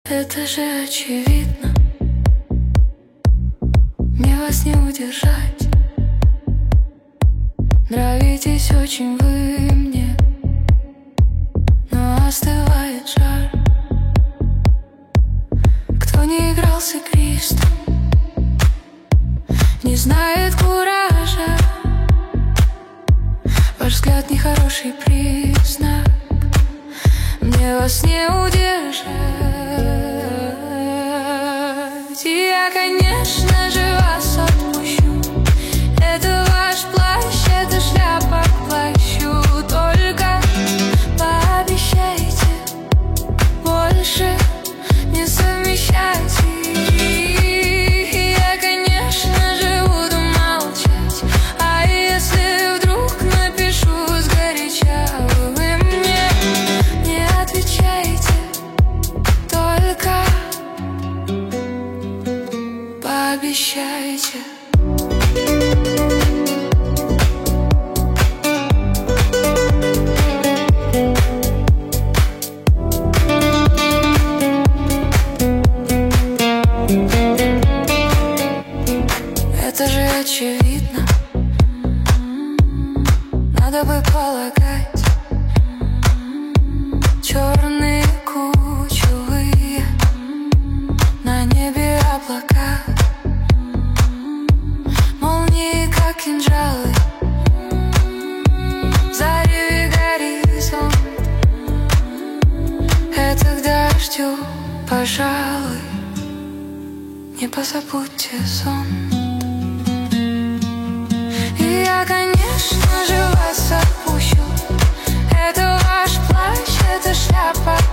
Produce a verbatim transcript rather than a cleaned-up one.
Это же очевидно, мне вас не удержать. Нравитесь очень вы мне, но остывает жар. Кто не играл с игристом, не знает куража. Ваш взгляд нехороший признак, мне вас не удержать. И я, конечно же, вас отпущу. Это ваш плащ, это шляпа к плащу. Только пообещайте больше не совмещать. И я, конечно же, буду молчать. А если вдруг напишу сгоряча, вы мне не отвечайте, только пообещайте. Это же очевидно, надо бы полагать. Черные кучевые, на небе облака, молнии как кинжалы, зареве горизонт. Это к дождю, пожалуй, не позабудьте сон. И я, конечно же, вас отпущу. Это ваш плащ, это шляпа